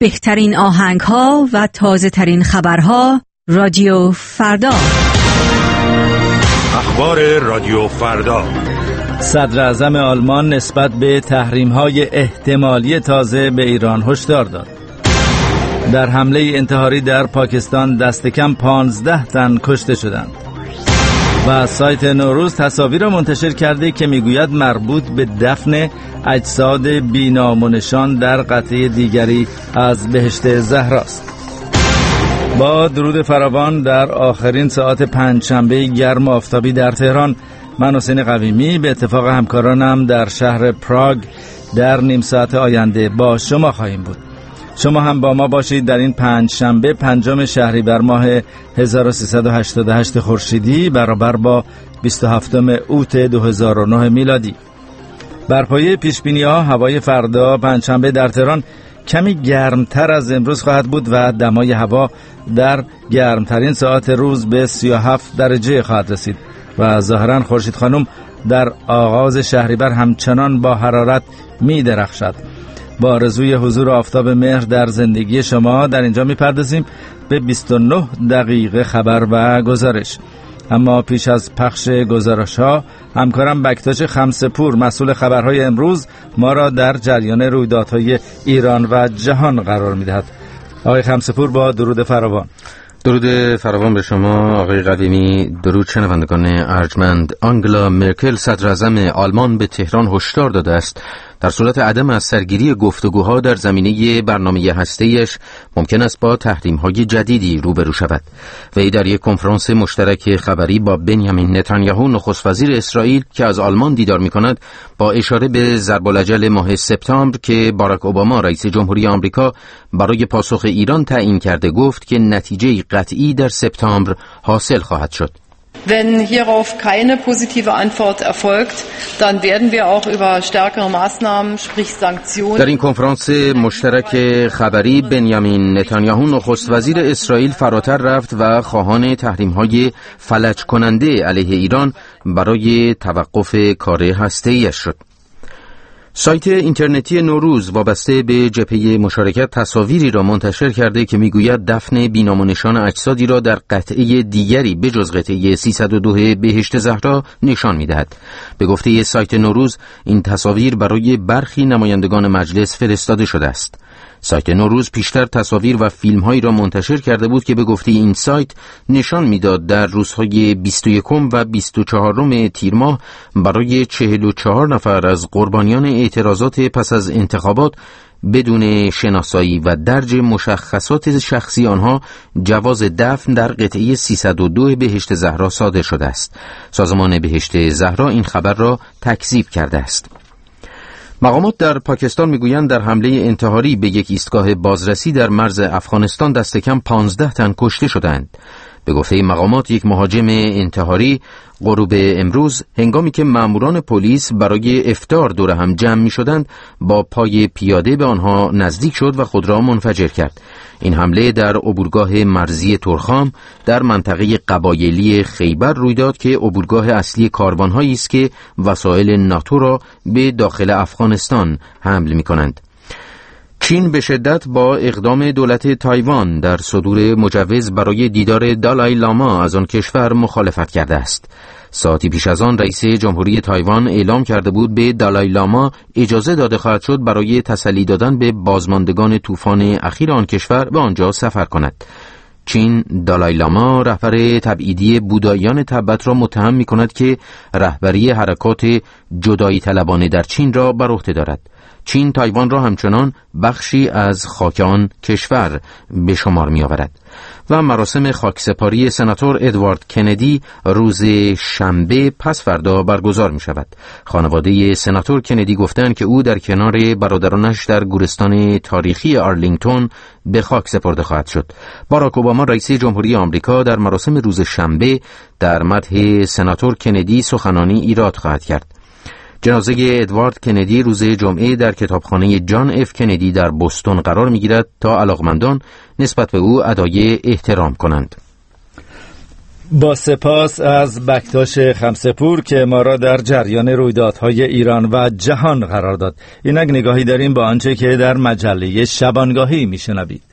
بهترین آهنگ‌ها و تازه‌ترین خبرها رادیو فردا. اخبار رادیو فردا. صدر اعظم آلمان نسبت به تحریم‌های احتمالی تازه به ایران هشدار داد. در حمله انتحاری در پاکستان دست کم 15 تن کشته شدند. و سایت نوروز تصاویر را منتشر کرده که میگوید مربوط به دفن اجساد بی‌نام و نشان در قطعه دیگری از بهشت زهراست. با درود فراوان در آخرین ساعت پنجشنبه گرم و آفتابی در تهران، من حسین قویمی به اتفاق همکارانم در شهر پراگ در نیم ساعت آینده با شما خواهیم بود. شما هم با ما باشید در این پنجشنبه 5 شهریور ماه 1388 خورشیدی برابر با 27 اوت 2009 میلادی. بر پایه پیشبینی‌ها هوای فردا پنجشنبه در تهران کمی گرمتر از امروز خواهد بود و دمای هوا در گرمترین ساعت روز به 37 درجه خواهد رسید و ظاهراً خورشید خانم در آغاز شهریور همچنان با حرارت می درخشد. با آرزوی حضور آفتاب مهر در زندگی شما در اینجا میپردازیم به 29 دقیقه خبر و گزارش. اما پیش از پخش گزارش‌ها همکارم بکتاش خمسه‌پور مسئول خبرهای امروز ما را در جریان رویدادهای ایران و جهان قرار می‌دهد. آقای خمسه‌پور با درود فراوان. درود فراوان به شما آقای قویمی. درود شنوندگان ارجمند. آنگلا مرکل صدر اعظم آلمان به تهران هشدار داده است در صورت عدم از سرگیری گفتگوها در زمینه برنامه هسته‌ایش ممکن است با تحریم‌های جدیدی روبرو شود. وی در یک کنفرانس مشترک خبری با بنیامین نتانیاهو نخست وزیر اسرائیل که از آلمان دیدار می‌کند با اشاره به ضرب العجل ماه سپتامبر که باراک اوباما رئیس جمهوری آمریکا برای پاسخ ایران تعیین کرده گفت که نتیجه قطعی در سپتامبر حاصل خواهد شد. Wenn hierauf keine positive Antwort erfolgt, dann werden wir auch über stärkere Maßnahmen, sprich Sanktionen. در این کنفرانس مشترک خبری بنیامین نتانیاهو نخست وزیر اسرائیل فراتر رفت و خواهان تحریم‌های فلج کننده علیه ایران برای توقف کار هسته‌ایش شد. سایت اینترنتی نوروز وابسته به جبهه مشارکت تصاویری را منتشر کرده که میگوید دفن بی‌نام و نشان اجسادی را در قطعه دیگری به جز قطعه 302 بهشت زهرا نشان میدهد. به گفته سایت نوروز این تصاویر برای برخی نمایندگان مجلس فرستاده شده است. سایت نوروز پیشتر تصاویر و فیلم‌هایی را منتشر کرده بود که به گفته این سایت نشان میداد در روزهای 21 و 24 تیر ماه برای 44 نفر از قربانیان اعتراضات پس از انتخابات بدون شناسایی و درج مشخصات شخصی آنها جواز دفن در قطعه 302 بهشت زهرا صادر شده است. سازمان بهشت زهرا این خبر را تکذیب کرده است. مقامات در پاکستان میگویند در حمله انتحاری به یک ایستگاه بازرسی در مرز افغانستان دست کم 15 تن کشته شدند. به گفته مقامات یک مهاجم انتحاری غروب امروز هنگامی که ماموران پلیس برای افطار دور هم جمع می شدند با پای پیاده به آنها نزدیک شد و خود را منفجر کرد. این حمله در عبورگاه مرزی ترخام در منطقه قبایلی خیبر روی داد که عبورگاه اصلی کاروان‌هایی است که وسایل ناتو را به داخل افغانستان حمل می کنند. چین به شدت با اقدام دولت تایوان در صدور مجوز برای دیدار دالای لاما از آن کشور مخالفت کرده است. ساعتی پیش از آن رئیس جمهوری تایوان اعلام کرده بود به دالای لاما اجازه داده خواهد شد برای تسلی دادن به بازماندگان طوفان اخیر آن کشور به آنجا سفر کند. چین دالای لاما رهبر تبعیدی بوداییان تبت را متهم می کند که رهبری حرکات جدایی طلبانه در چین را بر عهده دارد. چین تایوان را همچنان بخشی از خاک آن کشور به شمار می آورد. و مراسم خاکسپاری سناتور ادوارد کندی روز شنبه پس فردا برگزار می شود. خانواده سناتور کندی گفتند که او در کنار برادرانش در گورستان تاریخی آرلینگتون به خاک سپرده خواهد شد. باراک اوباما رئیس جمهوری آمریکا در مراسم روز شنبه در مدح سناتور کندی سخنانی ایراد خواهد کرد. جنازه ادوارد کندی روز جمعه در کتابخانه جان اف کندی در بوستون قرار می‌گیرد تا علاقمندان نسبت به او ادای احترام کنند. با سپاس از بکتاش خمسه‌پور که ما را در جریان رویدادهای ایران و جهان قرار داد. اینک نگاهی داریم با آنچه که در مجله شبانگاهی میشنوید.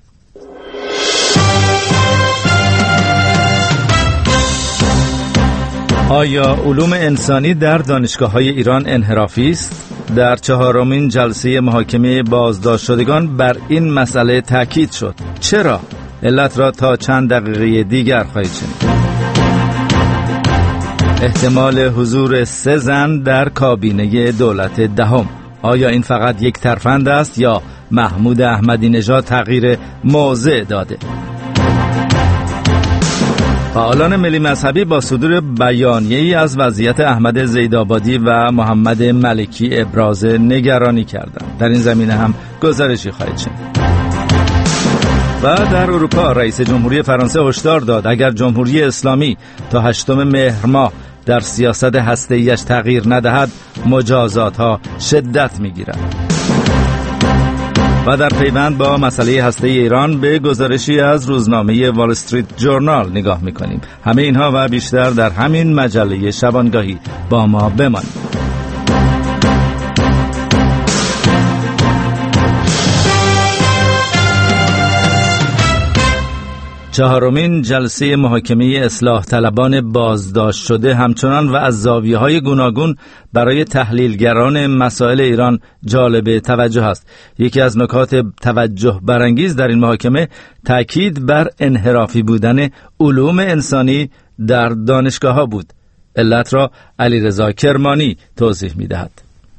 آیا علوم انسانی در دانشگاه‌های ایران انحرافی است؟ در 4مین جلسه محاکمه بازداشت شدگان بر این مسئله تاکید شد. چرا؟ علت را تا چند دقیقه دیگر خواهید شنید. احتمال حضور 3 زن در کابینه دولت دهم. آیا این فقط یک ترفند است یا محمود احمدی نژاد تغییر موضع داده؟ فعالان ملی مذهبی با صدور بیانیه‌ای از وضعیت احمد زیدآبادی و محمد ملکی ابراز نگرانی کردند. در این زمینه هم گزارشی خواهید شنید. و در اروپا رئیس جمهوری فرانسه هشدار داد اگر جمهوری اسلامی تا 8 مهر ماه در سیاست هسته‌ایش تغییر ندهد مجازات‌ها شدت می‌گیرد. و در پیوند با مسئله هسته ایران به گزارشی از روزنامه وال استریت جورنال نگاه می‌کنیم. همه اینها و بیشتر در همین مجله شبانگاهی. با ما بمانید. 4مین جلسه محاکمه اصلاح طلبان بازداشت شده همچنان و از زاویه‌های گوناگون برای تحلیلگران مسائل ایران جالب توجه است. یکی از نکات توجه برانگیز در این محاکمه تاکید بر انحرافی بودن علوم انسانی در دانشگاه‌ها بود. علت را علیرضا کرمانی توضیح می‌دهد.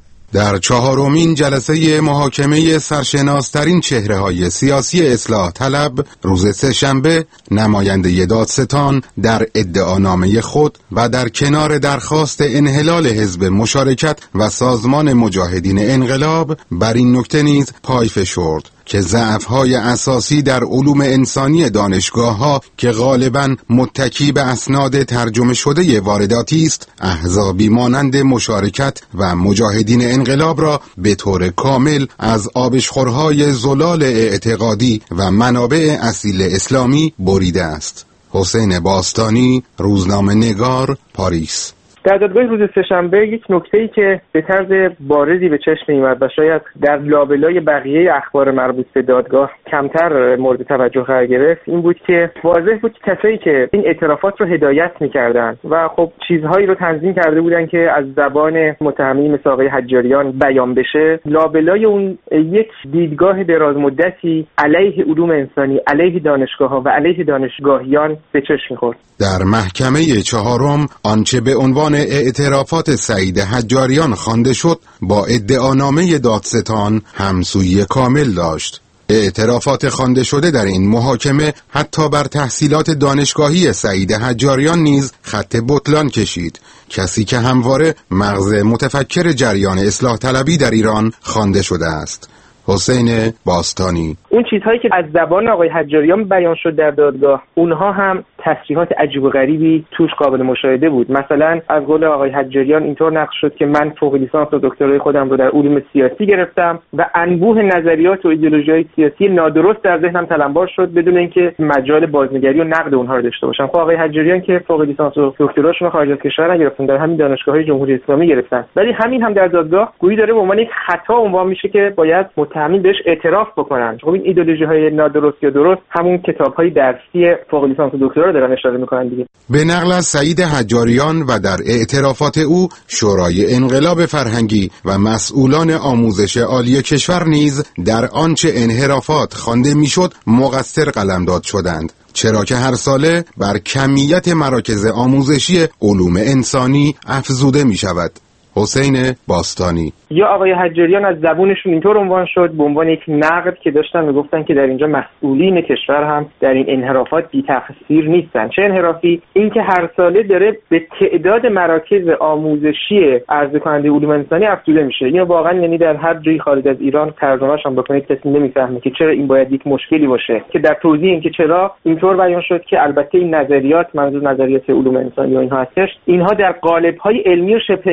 در 4مین جلسه محاکمه سرشناس‌ترین چهره‌های سیاسی اصلاح طلب روز سه‌شنبه نماینده دادستان در ادعانامه خود و در کنار درخواست انحلال حزب مشارکت و سازمان مجاهدین انقلاب بر این نکته نیز پای فشرد که ضعف‌های اساسی در علوم انسانی دانشگاه‌ها که غالباً متکی به اسناد ترجمه شده وارداتی است، احزابی مانند مشارکت و مجاهدین انقلاب را به طور کامل از آبشخورهای زلال اعتقادی و منابع اصیل اسلامی بریده است. حسین باستانی، روزنامه نگار، پاریس. در دادگاه روز سه‌شنبه یک نکته‌ای که به طرز بارزی به چشم می‌آمد و شاید در لابلای بقیه اخبار مربوط به دادگاه کمتر مورد توجه قرار گرفت این بود که واضح بود کسایی که این اعترافات رو هدایت می‌کردند و خب چیزهایی رو تنظیم کرده بودند که از زبان متهمین مثل آقای حجاریان بیان بشه، لابلای اون یک دیدگاه دراز مدتی علیه علوم انسانی، علیه دانشگاه‌ها و علیه دانشگاهیان به چشم می‌خورد. در محکمه 4 آنچه به عنوان اعترافات سعید حجاریان خوانده شد با ادعانامه دادستان همسویی کامل داشت. اعترافات خوانده شده در این محاکمه حتی بر تحصیلات دانشگاهی سعید حجاریان نیز خط بطلان کشید، کسی که همواره مغز متفکر جریان اصلاح طلبی در ایران خوانده شده است. حسین باستانی. اون چیزهایی که از زبان آقای حجاریان بیان شد در دادگاه، اونها هم تصریحات عجیب و غریبی توش قابل مشاهده بود. مثلا از قول آقای حجاریان اینطور نقل شد که من فوق لیسانس و دکترای خودم رو در علوم سیاسی گرفتم و انبوه نظریات و ایدئولوژی‌های سیاسی نادرست در ذهنم تلمبار شد بدون اینکه مجال بازنگری و نقد اونها رو داشته باشم. خب آقای حجاریان که فوق لیسانس و دکتراشون رو خارج از کشور نگرفتن، در همین دانشگاه‌های جمهوری اسلامی گرفتن، ولی همین هم در دادگاه گویی داره به عنوان یک خطا عنوان میشه که باید متهمین بهش اعتراف بکنن. خب این ایدئولوژی‌های نادرست یا درست همون کتاب‌های درسی فوق لیسانس و دکترا دارن اشاره میکنن دیگه. به نقل از سعید حجاریان و در اعترافات او، شورای انقلاب فرهنگی و مسئولان آموزش عالی کشور نیز در آنچه انحرافات خوانده میشد مقصر قلمداد شدند، چرا که هر ساله بر کمیت مراکز آموزشی علوم انسانی افزوده می شود. حسین باستانی. یا آقای حجاریان از زبونشون اینطور عنوان شد به عنوان یک نقد که داشتن میگفتن که در اینجا مسئولین کشور هم در این انحرافات بی تقصیر نیستن. چه انحرافی؟ این که هر ساله داره به تعداد مراکز آموزشی عرضه کننده علوم انسانی افزوده میشه. اینو واقعا یعنی در هر جایی خارج از ایران ترجمه‌اش هم بکنید کسی نمیفهمه که چرا این باید یک مشکلی باشه. که در توضیح این که چرا اینطور بیان شد که البته این نظریات، منظور نظریات علوم انسانی و اینها هستش، اینها در قالب‌های علمی و شبه علمی بیان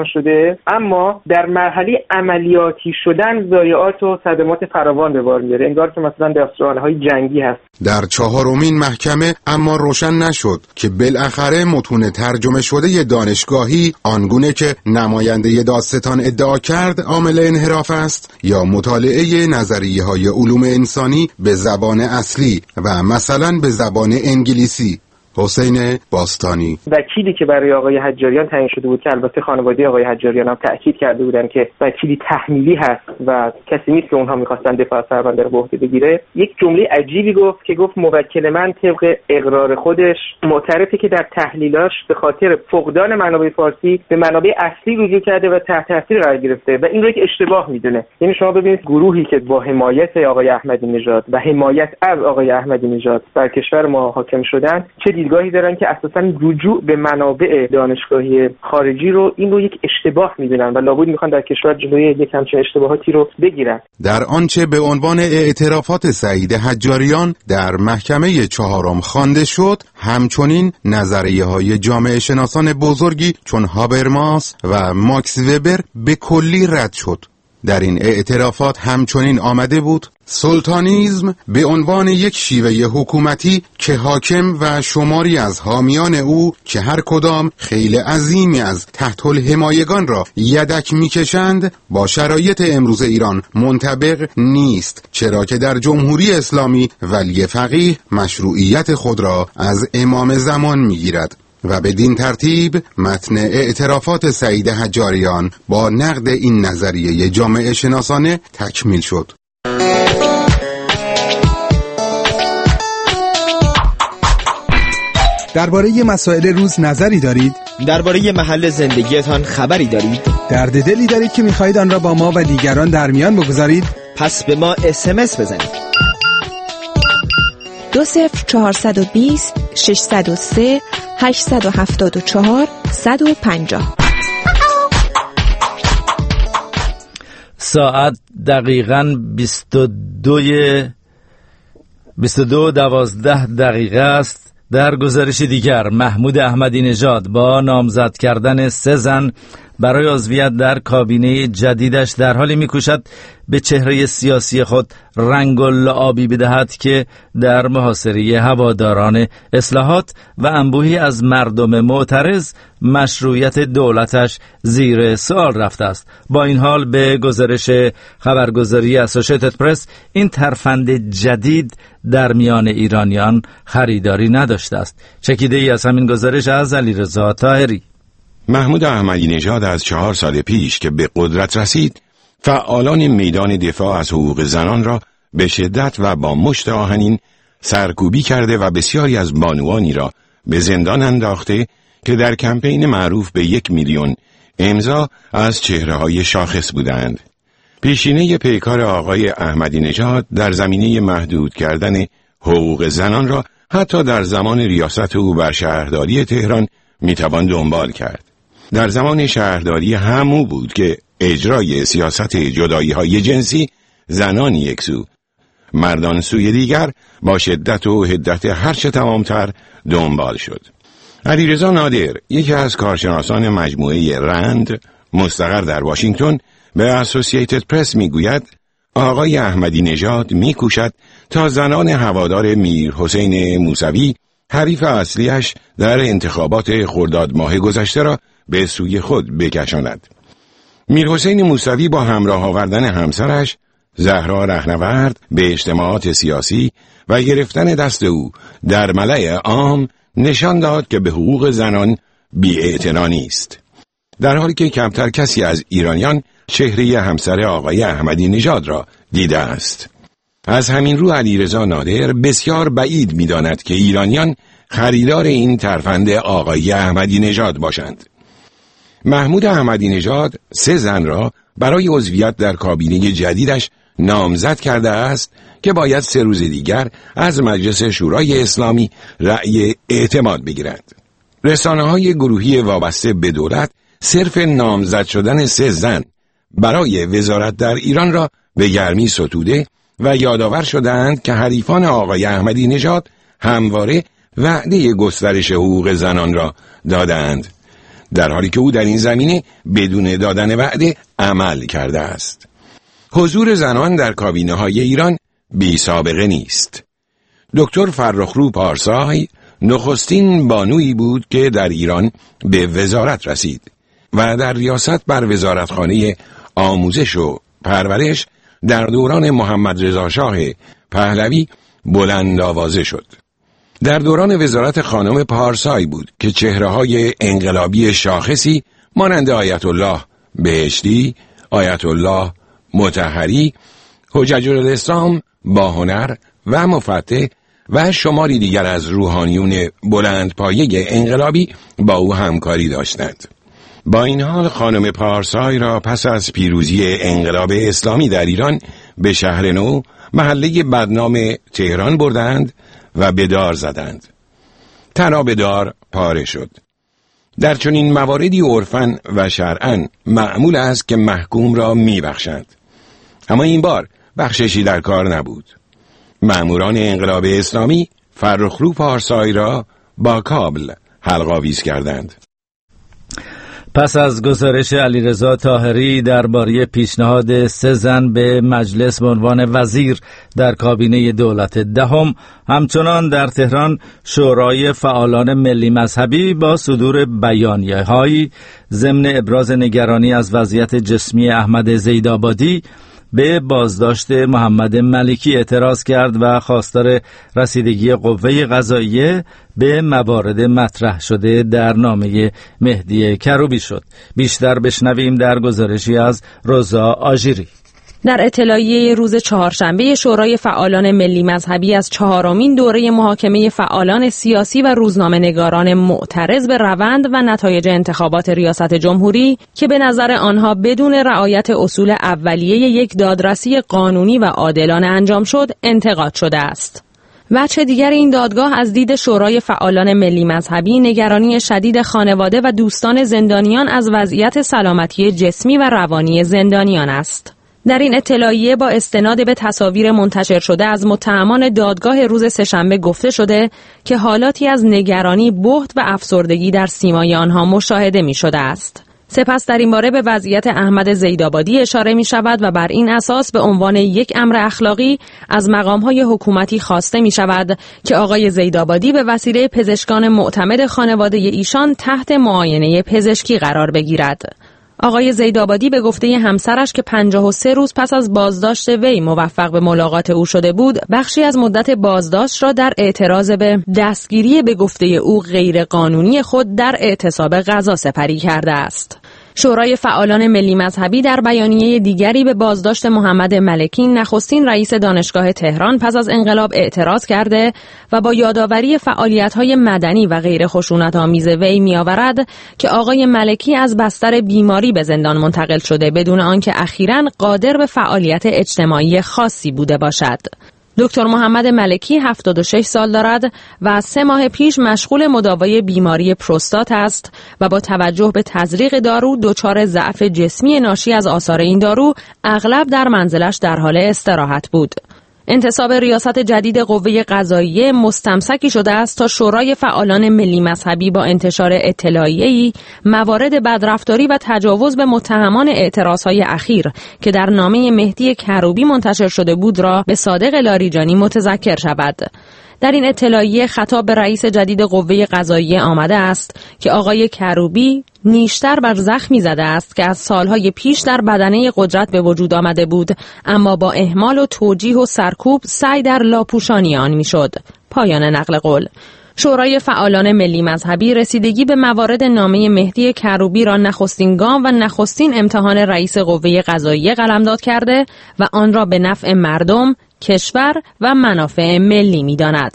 بیان شده، اما در مرحله عملیاتی شدن ضایعات و صدمات فراوان به بار میاره، انگار که مثلا در سوالهای جنگی هست. در چهارمین محکمه اما روشن نشد که بالاخره متون ترجمه شده دانشگاهی آنگونه که نماینده دادستان ادعا کرد عامل انحراف است یا مطالعه نظریه‌های علوم انسانی به زبان اصلی و مثلا به زبان انگلیسی. حسین باستانی، وکیلی که برای آقای حجاریان تعیین شده بود که البته خانواده آقای حجاریان هم تأکید کرده بودن که وکیلی تحمیلی هست و کسی نیست که اونها می‌خواستن دفاع از سربنده رو به عهده بگیره، یک جمله عجیبی گفت که گفت موکل من طبق اقرار خودش معترفه که در تحلیلاش به خاطر فقدان منابع فارسی به منابع اصلی رجوع کرده و تحت تاثیر قرار گرفته و این رو یک اشتباه میدونه. یعنی شما ببینید گروهی که با حمایت آقای احمدی نژاد و حمایت از آقای احمدی نژاد بر کشور ما حاکم شدن چه دیدگاهی دارن که اساساً رجوع به منابع دانشگاهی خارجی رو این رو یک اشتباه میدونن و لابد میخوان در کشور جلوی یک همچین اشتباهاتی رو بگیرن. در آنچه به عنوان اعترافات سعید حجاریان در محکمه چهارم خوانده شد، همچنین نظریه‌های جامعه شناسان بزرگی چون هابرماس و ماکس وبر به کلی رد شد. در این اعترافات همچنین آمده بود سلطانیزم به عنوان یک شیوه حکومتی که حاکم و شماری از حامیان او که هر کدام خیلی عظیمی از تحت الحمایگان را یدک میکشند با شرایط امروز ایران منطبق نیست، چرا که در جمهوری اسلامی ولی فقیه مشروعیت خود را از امام زمان میگیرد و بدین ترتیب متن اعترافات سعید حجاریان با نقد این نظریه جامعه شناسانه تکمیل شد. درباره مسائل روز نظری دارید؟ درباره محل زندگیتان خبری دارید؟ درد دلی دارید که می‌خواهید آن را با ما و دیگران در میان بگذارید؟ پس به ما SMS بزنید. 20420 603 874 150. ساعت دقیقاً 22:12 است. در گزارش دیگر، محمود احمدی نژاد با نامزد کردن 3 زن برای عضویت در کابینه جدیدش در حالی می‌کوشد به چهره سیاسی خود رنگ و لعابی بدهد که در محاصره هواداران اصلاحات و انبوهی از مردم معترض مشروعیت دولتش زیر سوال رفته است. با این حال به گزارش خبرگزاری اسوشیتد پرس، این ترفند جدید در میان ایرانیان خریداری نداشته است. چکیده ای از همین گزارش از علیرضا طاهری. محمود احمدی نژاد از 4 سال پیش که به قدرت رسید، فعالان میدان دفاع از حقوق زنان را به شدت و با مشت آهنین سرکوبی کرده و بسیاری از بانوانی را به زندان انداخته که در کمپین معروف به 1 میلیون امضا از چهره‌های شاخص بودند. پیشینه پیکار آقای احمدی نژاد در زمینه محدود کردن حقوق زنان را حتی در زمان ریاست او بر شهرداری تهران میتوان دنبال کرد. در زمان شهرداری همو بود که اجرای سیاست جدایی‌های جنسی، زنان یک سو، مردان سوی دیگر، با شدت و حدت هرچه تمامتر دنبال شد. علیرضا نادر، یکی از کارشناسان مجموعه رند مستقر در واشنگتن، به اسوسییتد پرس میگوید آقای احمدی نژاد میکوشد تا زنان هوادار میر حسین موسوی، حریف اصلیش در انتخابات خرداد ماه گذشته، را به سوی خود بکشاند. میر حسین موسوی با همراه آوردن همسرش زهرا رهنورد به اجتماعات سیاسی و گرفتن دست او در ملأ عام نشان داد که به حقوق زنان بی‌اعتنا نیست، در حالی که کمتر کسی از ایرانیان چهره همسر آقای احمدی نژاد را دیده است. از همین رو علیرضا نادر بسیار بعید می‌داند که ایرانیان خریدار این ترفند آقای احمدی نژاد باشند. محمود احمدی نژاد 3 زن را برای عضویت در کابینه جدیدش نامزد کرده است که باید 3 روز دیگر از مجلس شورای اسلامی رأی اعتماد بگیرند. رسانه‌های گروهی وابسته به دولت صرف نامزد شدن 3 زن برای وزارت در ایران را به گرمی ستوده و یادآور شدند که حریفان آقای احمدی نژاد همواره وعده گسترش حقوق زنان را دادند. در حالی که او در این زمینه بدون دادن وعده عمل کرده است. حضور زنان در کابینه های ایران بی سابقه نیست. دکتر فرخرو پارسای نخستین بانویی بود که در ایران به وزارت رسید و در ریاست بر وزارتخانه آموزش و پرورش در دوران محمد رضا شاه پهلوی بلند آوازه شد. در دوران وزارت خانم پارسای بود که چهره‌های انقلابی شاخصی مانند آیت الله بهشتی، آیت الله مطهری، حجج الاسلام باهنر و مفتح و شماری دیگر از روحانیون بلندپایه انقلابی با او همکاری داشتند. با این حال خانم پارسای را پس از پیروزی انقلاب اسلامی در ایران به شهر نو محله بدنام تهران بردند و به دار زدند. تنها به دار پاره شد. در چنین مواردی عرفاً و شرعاً معمول است که محکوم را می‌بخشند. اما این بار بخششی در کار نبود. مأموران انقلاب اسلامی فرخرو پارسای را با کابل حلق‌آویز کردند. پس از گزارش علیرضا طاهری درباره پیشنهاد 3 زن به مجلس به عنوان وزیر در کابینه دولت دهم، همچنان در تهران شورای فعالان ملی مذهبی با صدور بیانیه‌هایی ضمن ابراز نگرانی از وضعیت جسمی احمد زیدآبادی به بازداشت محمد ملکی اعتراض کرد و خواستار رسیدگی قوه قضاییه به موارد مطرح شده در نامه مهدی کروبی شد. بیشتر بشنویم در گزارشی از روزا آژیری. در اطلاعیه روز چهارشنبه شورای فعالان ملی مذهبی از 4مین دوره محاکمه فعالان سیاسی و روزنامه‌نگاران معترض به روند و نتایج انتخابات ریاست جمهوری که به نظر آنها بدون رعایت اصول اولیه یک دادرسی قانونی و عادلانه انجام شد، انتقاد شده است. وجه دیگر این دادگاه از دید شورای فعالان ملی مذهبی نگرانی شدید خانواده و دوستان زندانیان از وضعیت سلامتی جسمی و روانی زندانیان است. در این اطلاعیه با استناد به تصاویر منتشر شده از متهمان دادگاه روز سه‌شنبه گفته شده که حالاتی از نگرانی، بهت و افسردگی در سیمای آنها مشاهده می شده است. سپس در این باره به وضعیت احمد زیدآبادی اشاره می شود و بر این اساس به عنوان یک امر اخلاقی از مقام‌های حکومتی خواسته می شود که آقای زیدآبادی به وسیله پزشکان معتمد خانواده ایشان تحت معاینه پزشکی قرار بگیرد. آقای زیدآبادی به گفته همسرش که 53 روز پس از بازداشت وی موفق به ملاقات او شده بود، بخشی از مدت بازداشت را در اعتراض به دستگیری به گفته او غیر قانونی خود در اعتصاب غذا سپری کرده است. شورای فعالان ملی مذهبی در بیانیه دیگری به بازداشت محمد ملکی، نخستین رئیس دانشگاه تهران، پس از انقلاب اعتراض کرده و با یادآوری فعالیت‌های مدنی و غیر خشونت‌آمیز وی می‌آورد که آقای ملکی از بستر بیماری به زندان منتقل شده بدون آنکه اخیراً قادر به فعالیت اجتماعی خاصی بوده باشد. دکتر محمد ملکی 76 سال دارد و از 3 ماه پیش مشغول مداوای بیماری پروستات است و با توجه به تزریق دارو دچار ضعف جسمی ناشی از آثار این دارو اغلب در منزلش در حال استراحت بود. انتصاب ریاست جدید قوه قضاییه مستمسکی شده است تا شورای فعالان ملی مذهبی با انتشار اطلاعیه‌ای موارد بدرفتاری و تجاوز به متهمان اعتراضهای اخیر که در نامه مهدی کروبی منتشر شده بود را به صادق لاریجانی متذکر شود. در این اطلاعیه خطاب به رئیس جدید قوه قضاییه آمده است که آقای کروبی نیشتر بر زخمی زده است که از سالهای پیش در بدنه قدرت به وجود آمده بود، اما با اهمال و توجیه و سرکوب سعی در لاپوشانی آن میشد. پایان نقل قول. شورای فعالان ملی مذهبی رسیدگی به موارد نامه مهدی کروبی را نخستین گام و نخستین امتحان رئیس قوه قضاییه قلمداد کرده و آن را به نفع مردم، کشور و منافع ملی می‌داند.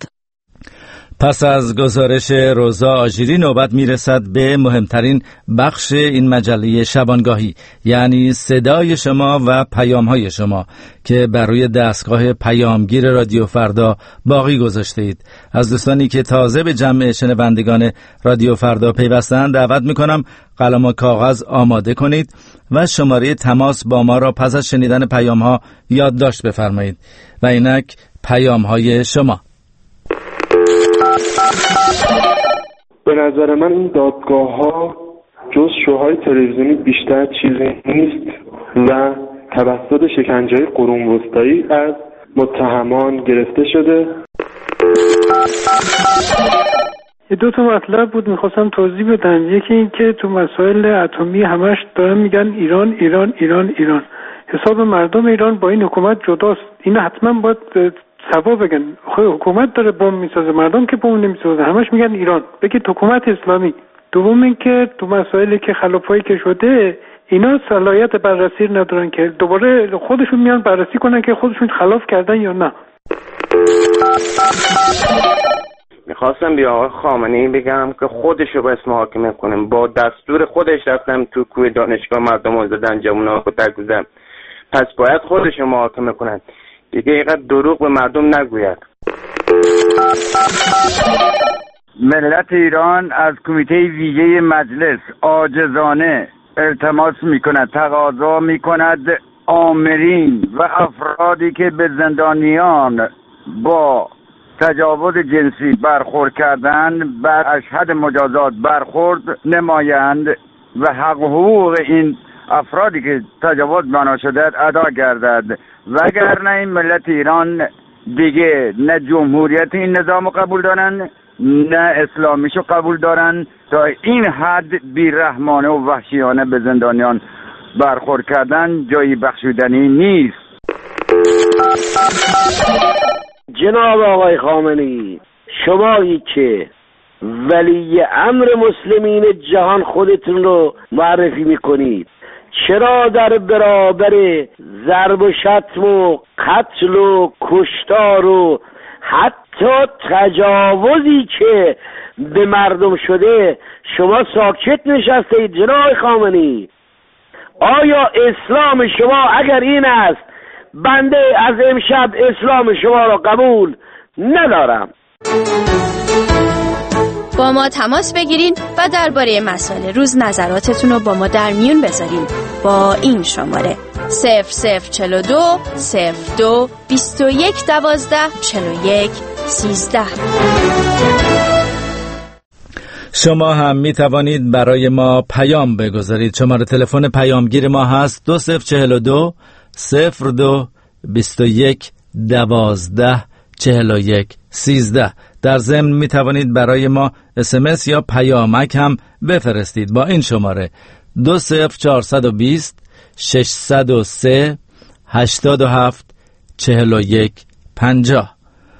پس از گزارش روزا آژیری نوبت میرسد به مهمترین بخش این مجله شبانگاهی، یعنی صدای شما و پیام‌های شما که بر روی دستگاه پیامگیر رادیو فردا باقی گذاشته اید. از دوستانی که تازه به جمع شنوندگان رادیو فردا پیوستند دعوت میکنم قلم و کاغذ آماده کنید و شماره تماس با ما را پس از شنیدن پیام‌ها یادداشت بفرمایید. و اینک پیام‌های شما. به نظر من این دادگاه‌ها جز شوهای تلویزیونی بیشتر چیزی نیست و توسط شکنجه‌های قرون وسطایی از متهمان گرفته شده. دو تا مطلب بود میخواستم توضیح بدم. یکی این که تو مسائل اتمی همش دارن میگن ایران ایران ایران ایران. حساب مردم ایران با این حکومت جداست. این حتما باید سوا بگن. حکومت داره بمب میسازه، مردم که بمب نمیسازه. همش میگن ایران. بگید حکومت اسلامی. دوم این که تو مسائلی که خلافایی که شده اینا صلاحیت بررسی ندارن که دوباره خودشون میان بررسی کنن که خودشون خلاف کردن یا نه. میخواستم بیا آقای خامنه‌ای بگم که خودشو باید محاکمه کنیم. با دستور خودش رفتم تو کوه دانشگاه مردم رو زدن، جوونا رو کتک زدن. پس باید خودشو محاکمه کنن دیگه، اینقدر دروغ به مردم نگوید. ملت ایران از کمیته ویژه مجلس عاجزانه التماس میکند، تقاضا میکند آمرین و افرادی که به زندانیان با تجاوز جنسی برخورد کردن بر اشهد مجازات برخورد نمایند و حق حقوق این افرادی که تجاوز بنا شده ادا گردد، وگرنه این ملت ایران دیگه نه جمهوریت این نظام قبول دارن نه اسلامیشو قبول دارن. تا این حد بیرحمانه و وحشیانه به زندانیان برخورد کردن جایی بخشودنی نیست. جناب آقای خامنه‌ای، شمایی که ولی امر مسلمین جهان خودتون رو معرفی میکنید، چرا در برابر ضرب و شتم و قتل و کشتار و حتی تجاوزی که به مردم شده شما ساکت نشسته اید؟ جناب آقای خامنه‌ای، آیا اسلام شما اگر این است، بنده از امشب اسلام شما را قبول ندارم. با ما تماس بگیرین و درباره مسائل روز نظراتتون رو با ما در میون بذارین با این شماره 0042 02 21 12 41 13. شما هم می توانید برای ما پیام بگذارید. شماره تلفن پیامگیر ما هست 2042 02 21 12 41 13. در ضمن می توانید برای ما SMS یا پیامک هم بفرستید با این شماره 20420 603 87 41 50.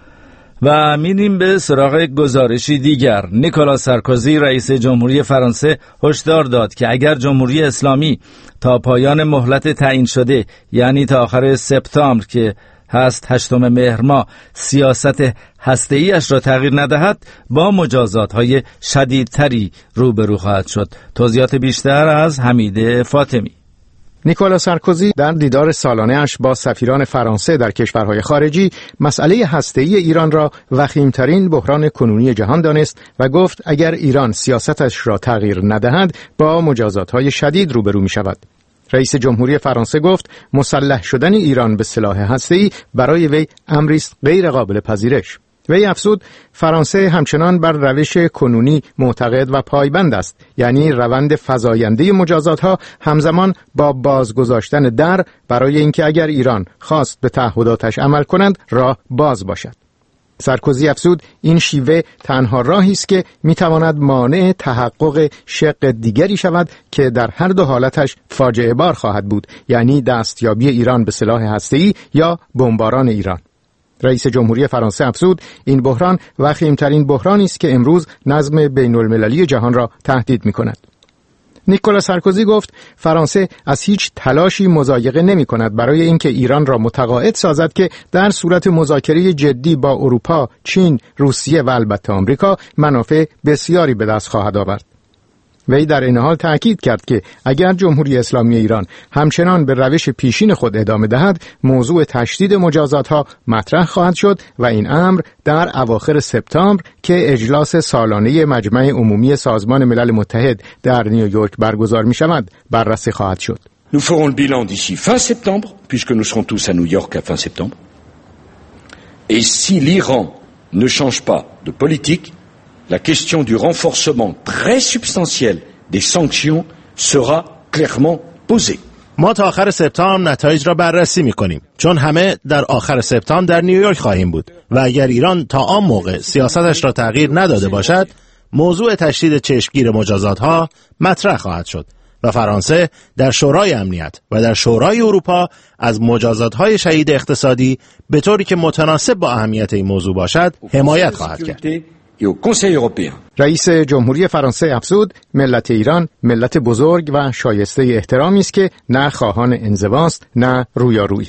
و میریم به سراغ گزارشی دیگر. نیکولا سارکوزی رئیس جمهوری فرانسه هشدار داد که اگر جمهوری اسلامی تا پایان مهلت تعیین شده، یعنی تا آخر سپتامبر که هست 8 مهر ماه، سیاست هسته‌ای اش را تغییر ندهد، با مجازات‌های شدیدتری روبرو خواهد شد. توضیحات بیشتر از حمید فاطمی. نیکولا سارکوزی در دیدار سالانه اش با سفیران فرانسه در کشورهای خارجی مسئله هسته‌ای ایران را وخیمترین بحران کنونی جهان دانست و گفت اگر ایران سیاستش را تغییر ندهد با مجازات‌های شدید روبرو می‌شود. رئیس جمهوری فرانسه گفت مسلح شدن ایران به سلاح هسته‌ای برای وی امری است غیر قابل پذیرش. وی افزود فرانسه همچنان بر روش کنونی معتقد و پایبند است، یعنی روند فزاینده مجازات‌ها همزمان با بازگذاشتن در برای اینکه اگر ایران خواست به تعهداتش عمل کند راه باز باشد. سارکوزی افزود این شیوه تنها راهی است که میتواند مانع تحقق شق دیگری شود که در هر دو حالتش فاجعه بار خواهد بود، یعنی دستیابی ایران به سلاح هسته‌ای یا بمباران ایران. رئیس جمهوری فرانسه افزود این بحران وخیمترین بحرانی است که امروز نظم بین المللی جهان را تهدید می‌کند. نیکولا سارکوزی گفت فرانسه از هیچ تلاشی مضایقه نمی‌کند برای اینکه ایران را متقاعد سازد که در صورت مذاکره جدی با اروپا، چین، روسیه و البته آمریکا منافع بسیاری به دست خواهد آورد. وی در این حال تأکید کرد که اگر جمهوری اسلامی ایران همچنان به روش پیشین خود ادامه دهد، موضوع تشدید مجازات‌ها مطرح خواهد شد و این امر در اواخر سپتامبر که اجلاس سالانه مجمع عمومی سازمان ملل متحد در نیویورک برگزار می‌شود بررسی خواهد شد. Nous ferons le bilan d'ici fin septembre, puisque nous serons tous à New York à fin septembre. Et si l'Iran ne change pas de politique, la question du renforcement très substantiel des sanctions sera clairement posée. ما تا آخر سپتامبر نتایج را بررسی می‌کنیم، چون همه در آخر سپتامبر در نیویورک خواهیم بود و اگر ایران تا آن موقع سیاستش را تغییر نداده باشد، موضوع تشدید چشمگیر مجازات‌ها مطرح خواهد شد و فرانسه در شورای امنیت و در شورای اروپا از مجازات‌های شدید اقتصادی به طوری که متناسب با اهمیت این موضوع باشد حمایت خواهد کرد. رئیس جمهوری فرانسه افزود ملت ایران ملت بزرگ و شایسته احترامی است که نه خواهان انزواست نه رویارویی.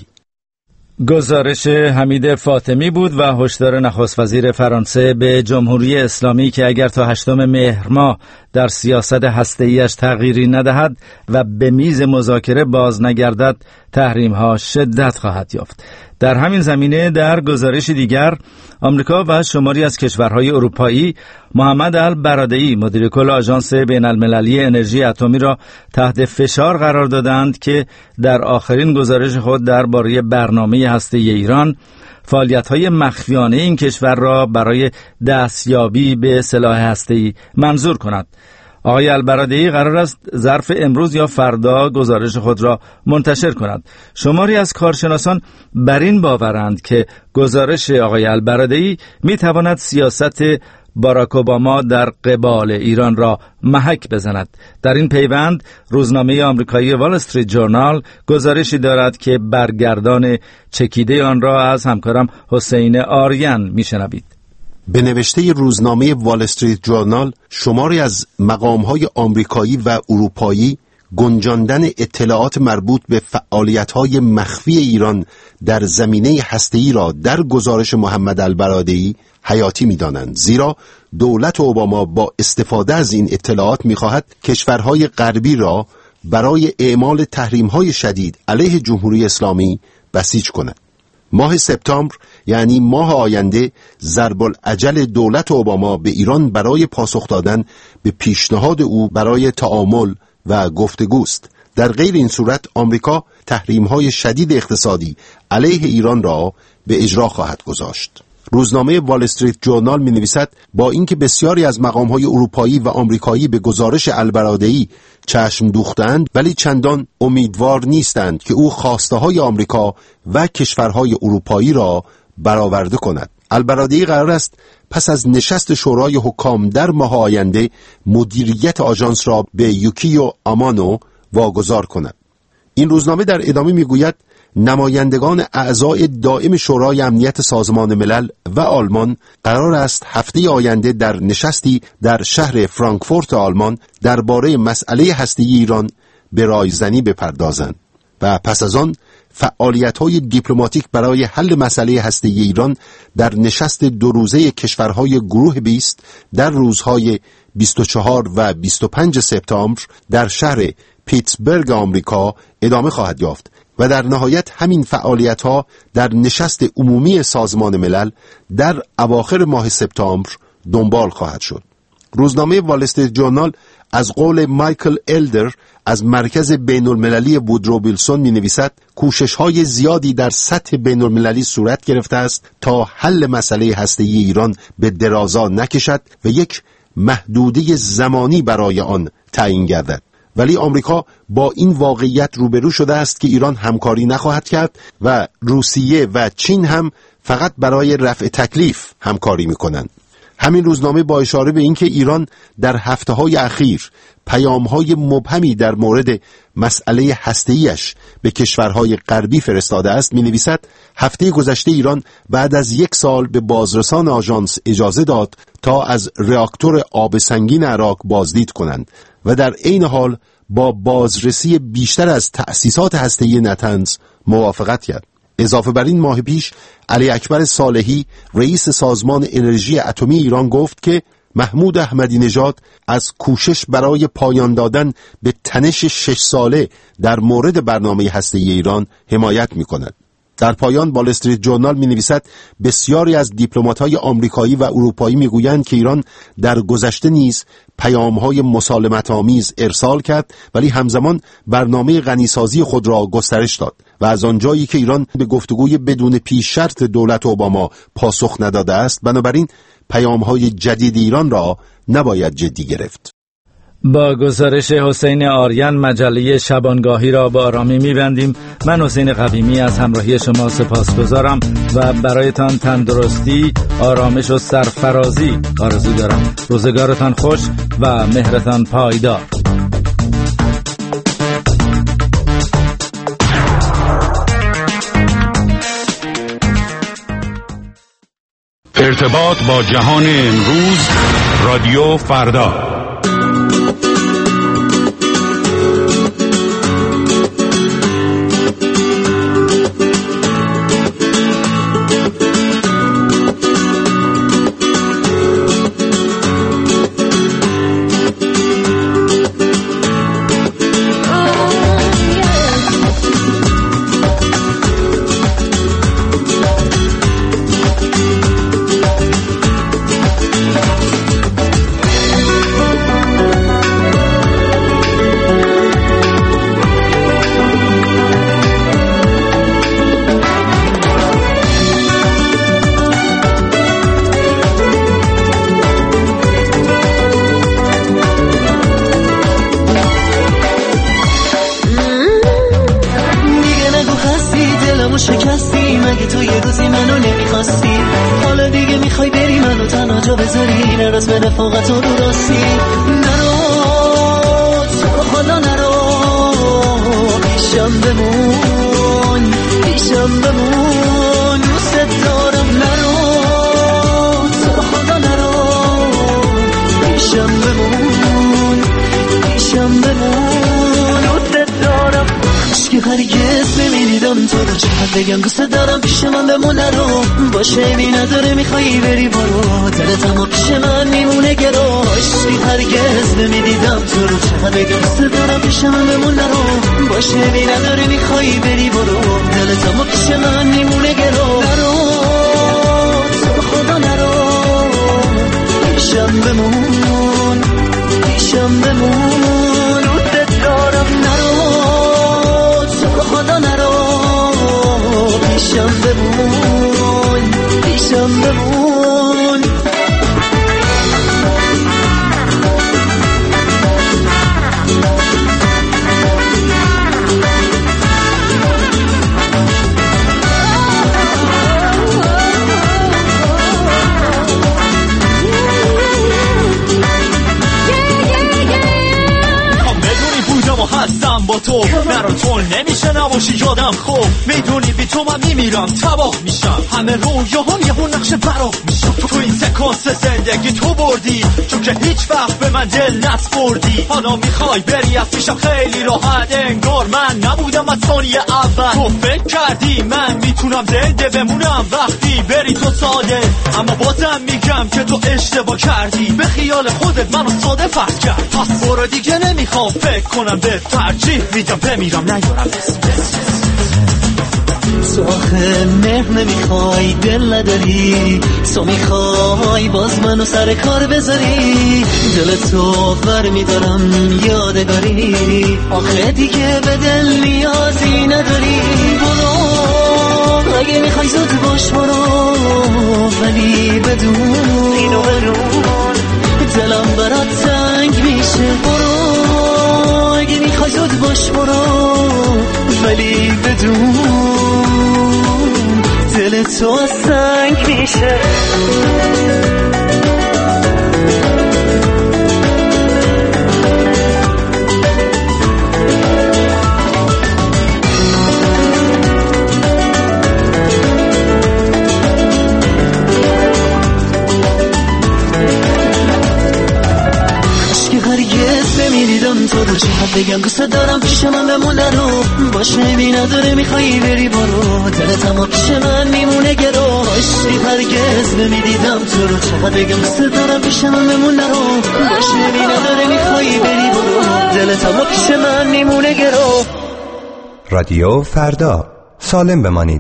گزارش حمید فاطمی بود و هشدار نخست وزیر فرانسه به جمهوری اسلامی که اگر تا 8 مهر ماه در سیاست هسته‌ایش تغییری ندهد و به میز مذاکره باز نگردد تحریم‌ها شدت خواهد یافت. در همین زمینه در گزارش دیگر آمریکا و شماری از کشورهای اروپایی محمد البرادعی مدیر کل آژانس بین‌المللی انرژی اتمی را تحت فشار قرار دادند که در آخرین گزارش خود درباره برنامه هسته‌ای ایران فعالیت‌های مخفیانه این کشور را برای دستیابی به سلاح هسته‌ای منظور کند. آقای البرادعی قرار است ظرف امروز یا فردا گزارش خود را منتشر کند. شماری از کارشناسان بر این باورند که گزارش آقای البرادعی می‌تواند سیاست باراک اوباما در قبال ایران را محک بزند. در این پیوند روزنامه آمریکایی وال استریت جورنال گزارشی دارد که برگردان چکیده آن را از همکارم حسین آریان میشنوید. به نوشته روزنامه وال استریت جورنال شماری از مقام‌های آمریکایی و اروپایی گنجاندن اطلاعات مربوط به فعالیت‌های مخفی ایران در زمینه هسته‌ای را در گزارش محمد البرادعی حیاتی می‌دانند، زیرا دولت اوباما با استفاده از این اطلاعات می‌خواهد کشورهای غربی را برای اعمال تحریم‌های شدید علیه جمهوری اسلامی بسیج کند. ماه سپتامبر یعنی ماه آینده ضرب العجل دولت اوباما به ایران برای پاسخ دادن به پیشنهاد او برای تعامل و گفتگوست. در غیر این صورت آمریکا تحریم‌های شدید اقتصادی علیه ایران را به اجرا خواهد گذاشت. روزنامه وال استریت جورنال می‌نویسد با اینکه بسیاری از مقام‌های اروپایی و آمریکایی به گزارش البرادعی چشم دوختند، ولی چندان امیدوار نیستند که او خواسته‌های آمریکا و کشورهای اروپایی را برآورده کند. البرادعی قرار است پس از نشست شورای حکام در ماه آینده مدیریت آژانس را به یوکیو آمانو واگذار کند. این روزنامه در ادامه میگوید نمایندگان اعضای دائم شورای امنیت سازمان ملل و آلمان قرار است هفته آینده در نشستی در شهر فرانکفورت آلمان درباره مسئله هسته‌ای ایران به رایزنی بپردازند و پس از آن فعالیت‌های دیپلماتیک برای حل مسئله هسته‌ای ایران در نشست 2 روزه کشورهای گروه 20 در روزهای 24 و 25 سپتامبر در شهر پیتسبرگ آمریکا ادامه خواهد یافت و در نهایت همین فعالیت‌ها در نشست عمومی سازمان ملل در اواخر ماه سپتامبر دنبال خواهد شد. روزنامه وال استریت جورنال از قول مایکل الدر از مرکز بین‌المللی وودرو ویلسون می‌نویسد کوشش‌های زیادی در سطح بین‌المللی صورت گرفته است تا حل مسئله هسته‌ای ایران به درازا نکشد و یک محدوده زمانی برای آن تعیین گردد. ولی آمریکا با این واقعیت روبرو شده است که ایران همکاری نخواهد کرد و روسیه و چین هم فقط برای رفع تکلیف همکاری می‌کنند. همین روزنامه با اشاره به اینکه ایران در هفته‌های اخیر پیام‌های مبهمی در مورد مسئله هسته‌ایش به کشورهای غربی فرستاده است می‌نویسد هفته گذشته ایران بعد از 1 سال به بازرسان آژانس اجازه داد تا از راکتور آب سنگین عراق بازدید کنند و در عین حال با بازرسی بیشتر از تأسیسات هسته‌ای نتنز موافقت کرد. اضافه بر این ماه پیش علی اکبر صالحی رئیس سازمان انرژی اتمی ایران گفت که محمود احمدی نژاد از کوشش برای پایان دادن به تنش 6 ساله در مورد برنامه هسته‌ای ایران حمایت می‌کند. در پایان وال استریت جورنال می‌نویسد بسیاری از دیپلمات‌های آمریکایی و اروپایی می‌گویند که ایران در گذشته نیز پیام‌های مسالمت‌آمیز ارسال کرد ولی همزمان برنامه غنیسازی خود را گسترش داد و از آنجایی که ایران به گفتگوی بدون پیش شرط دولت اوباما پاسخ نداده است، بنابراین پیام‌های جدید ایران را نباید جدی گرفت. با گزارش حسین آریان مجله شبانگاهی را با آرامی می‌بندیم. من حسین قویمی از همراهی شما سپاسگزارم و برایتان تندرستی، آرامش و سرفرازی آرزو دارم. روزگارتان خوش و مهرتان پایدار. ارتباط با جهان امروز، رادیو فردا. شکستی مگه تو یه روزی منو نمیخواستی؟ حالا دیگه میخوای بری منو تنها جا بذاری؟ نراز به رفاقت و رو راستی نرو، تو حالا نرو، پیشم بمون دوست دارم. نرو، تو حالا نرو، پیشم بمون دوست دارم. که هرگز نمیدیدم تو رو، چقدر بگم دوست دارم پیش من بمون. نرو، باشه بی نداره میخوایی بری برو، دلت اما پیش من میمونه گرو. عشقی هرگز نمیدیدم تو رو، چقدر بگم دوست دارم پیش من بمون. نرو، باشه بی نداره میخوایی بری برو، دلت اما پیش من میمونه گرو. نرو، تو خدا نرو، پیشم بمون دوست دارم. نرو، خدا نرو، پیشم بمون هستم با تو، نرو تو نمیشه نباشی یادم. خوب میدونی بی تو من میمیرم، تباه میشم، همه رویاهام یه هون نقشه براه میشم. تو این سکانس زندگی تو بردی، چون که هیچ وقت به من دل نسپردی. حالا میخوای بری از پیشم خیلی راحت، انگار من نبودم از ثانیه اول. تو فکر کردی من میتونم زنده بمونم وقتی بری تو ساده، اما بازم میگم که تو اشتباه کردی. به خیال خودت منو ساده فرض کرد، پس برو دیگه نمیخوام فکر کنم، به ترجیح میدم بمیرم نیارم اسم. تو آخه مهر نمیخوای، دل نداری، تو میخوای باز منو سر کار بذاری. دل تو بر میدارم یادگاری، آخه دیگه به دل نیازی نداری. برو اگه میخوای زود باش برو، ولی بدون دلم برات تنگ میشه. برو اگه میخوای زود باش برو، ولی بدون دل تو از سنگ میشه. نمیدیدم تو رو، چقدر بگم دوست دارم پیش من بمون. نرو، باشه بی نداره میخوایی بری برو، دلت اما پیش من میمونه گرو. عشقی هرگز نمیدیدم تو رو، چقدر بگم دوست دارم پیش من بمون. نرو، باشه بی نداره میخوایی بری برو، دلت اما پیش من میمونه گرو. رادیو فردا، سالم بمانید.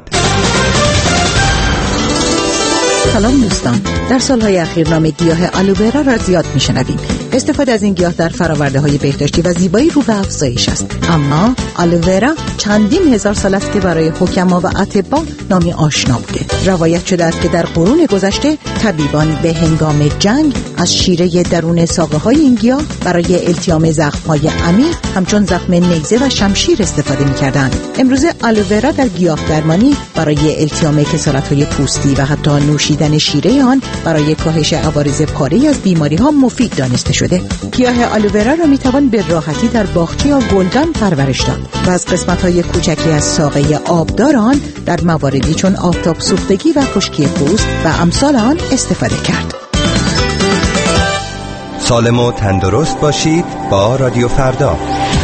سلام دوستان، در سالهای اخیر نام گیاه آلوورا را زیاد میشنویم. استفاده از این گیاه در فرآورده‌های بهداشتی و زیبایی رو به افزایش است. اما آلوورا چندین هزار سال است که برای حکما و اطباء نامی آشنا بوده. روایت شده است که در قرون گذشته طبیبان به هنگام جنگ از شیره درون ساقه‌های این گیاه برای التیام زخم‌های عمیق همچون زخم نیزه و شمشیر استفاده می‌کردند. امروزه آلوورا در گیاه درمانی برای التیام کسالت‌های پوستی و حتی نوشیدن شیره آن برای کاهش عوارض پاره‌ای از بیماری‌ها مفید دانسته شده. گیاه آلوورا را می‌توان به راحتی در باغچه یا گلدان پرورش داد و از قسمت‌های کوچکی از ساقه آبدار آن در مواردی چون آفتاب سوختگی و خشکی پوست و امثال آن استفاده کرد. سالم و تندرست باشید با رادیو فردا.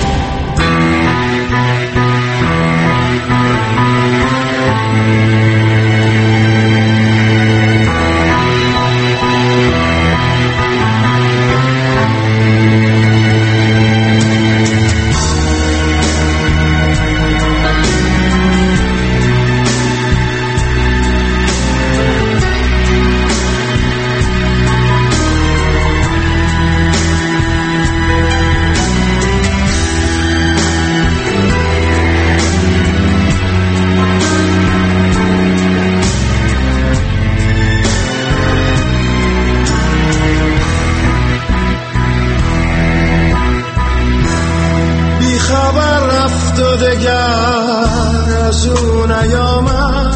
از اون ایامم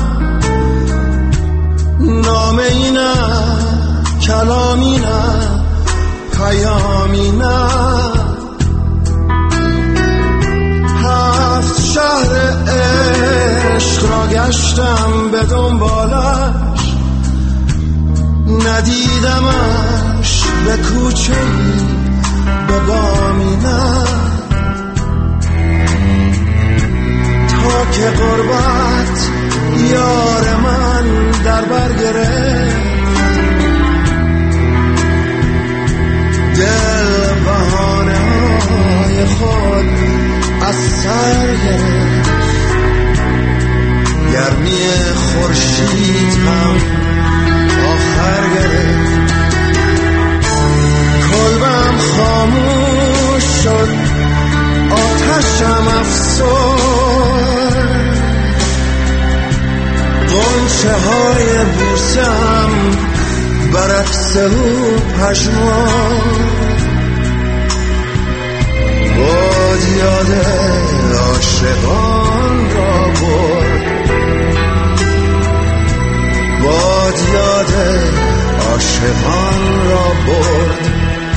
نامه نه کلامی نه پیامی نه 7 شهر عشق را گشتم به دنبالش ندیدمش به کوچه‌ای به بامی نه تا که غربت یار من در بر گرفت دل بهانه های خود از سر گرفت گرمی خورشید هم آخر گرفت کلبم خاموش شد آتشم افسرد غنچه های بوسم برعکس او پژمرد باد یاد عاشقان را برد باد یاد عاشقان را برد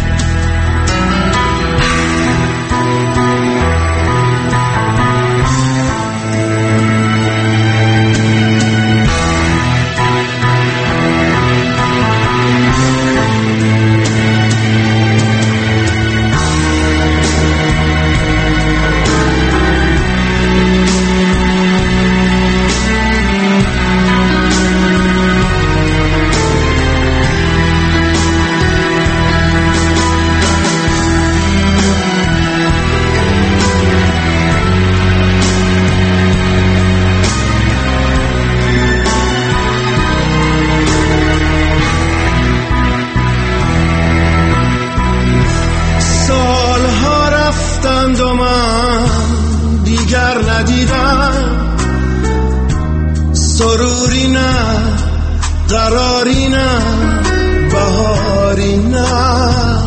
سروری نه قراری نه بهاری نه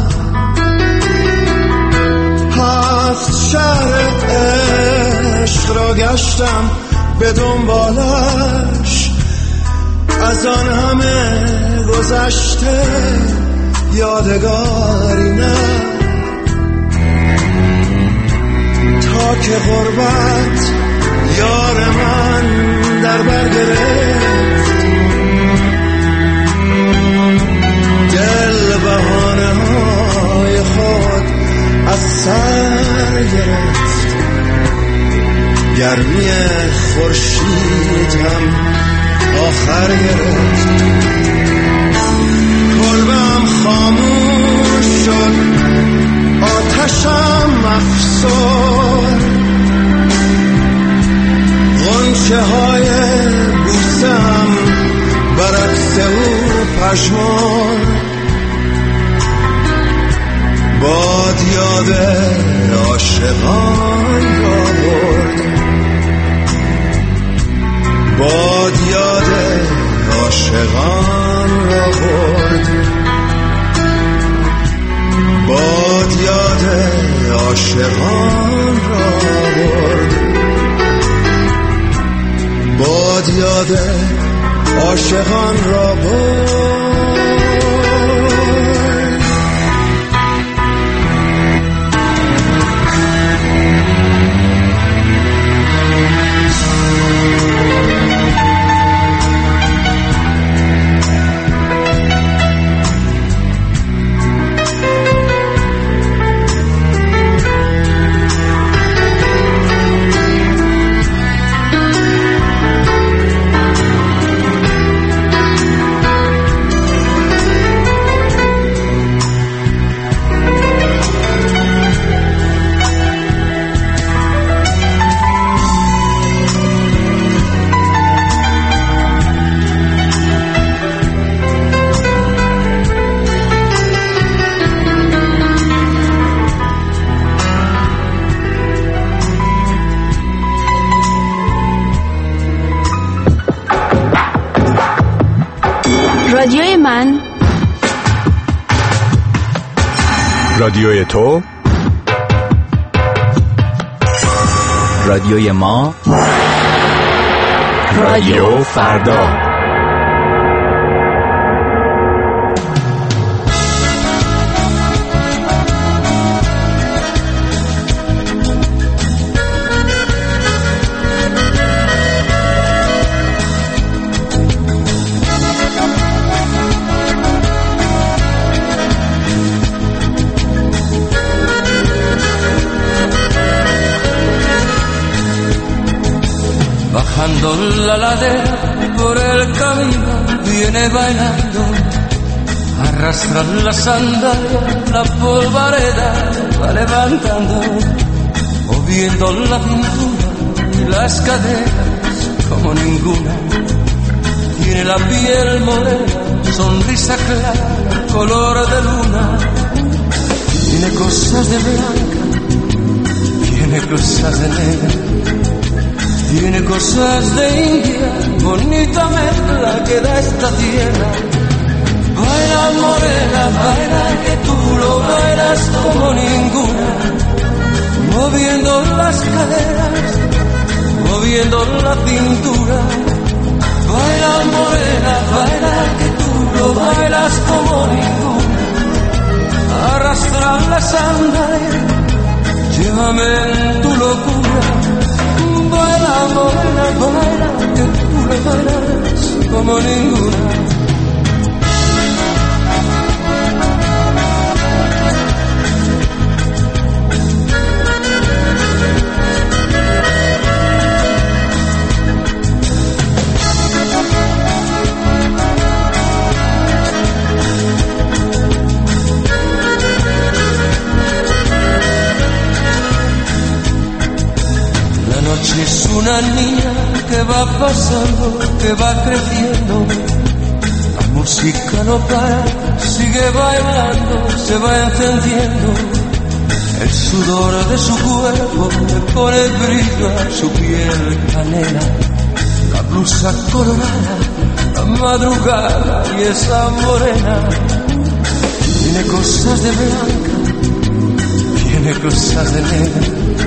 7 شهر عشق را گشتم به دنبالش از آن همه گذشته یادگاری نه تا که غربت یار من در بر گرفت دل بهانه های خود از سر گرفت گرمی خورشید هم آخر گرفت کلبم خاموش شد آتشم افسرد غنچه های بوسم برعکس او پژمرد باد یاد عاشقان را برد باد یاد عاشقان را برد عاشقان را برد. باد یاد عاشقان را برد. رادیوی من، رادیوی تو، رادیوی ما، رادیو فردا. Bajando la ladera por el camino viene bailando, arrastra la sandalia, la polvareda va levantando, moviendo la cintura y las caderas como ninguna. Tiene la piel morena, sonrisa clara, color de luna. Tiene cosas de blanca, tiene cosas de negra. Tiene cosas de India, bonita mezcla que da esta tierra. Baila morena, baila que tú lo bailas como ninguna. Moviendo las caderas, moviendo la cintura. Baila morena, baila que tú lo bailas como ninguna. Arrastra la sandalia, llévame en tu locura. Baila, morena, baila, que tú lo bailas como ninguna. Es una niña que va pasando, que va creciendo. La música no para, sigue bailando, se va encendiendo. El sudor de su cuerpo le pone brillo a su piel canela. La blusa colorada, la madrugada y esa morena. Tiene cosas de blanca, tiene cosas de negra.